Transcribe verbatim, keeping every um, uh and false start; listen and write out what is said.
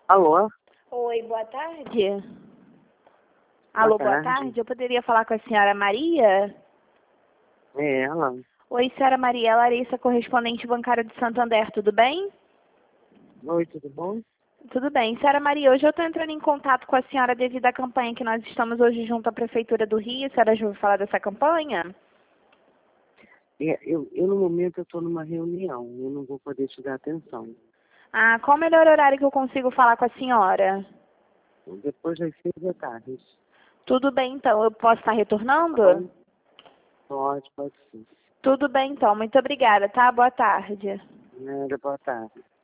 Alô? Oi, boa tarde. Alô, Boa boa tarde. tarde. Eu poderia falar com a senhora Maria? É ela. Oi, senhora Maria. Larissa, correspondente bancária de Santander, tudo bem? Oi, tudo bom? Tudo bem. Senhora Maria, hoje eu estou entrando em contato com a senhora devido à campanha que nós estamos hoje junto à Prefeitura do Rio. A senhora já ouviu falar dessa campanha? É, eu, eu, no momento, eu estou numa reunião. Eu não vou poder te dar atenção. Ah, qual o melhor horário que eu consigo falar com a senhora? Depois das seis da tarde. Tudo bem, então. Eu posso estar Tá retornando? bom? Pode, pode sim. Tudo bem, então. Muito obrigada, tá? Boa tarde. Nada, boa tarde.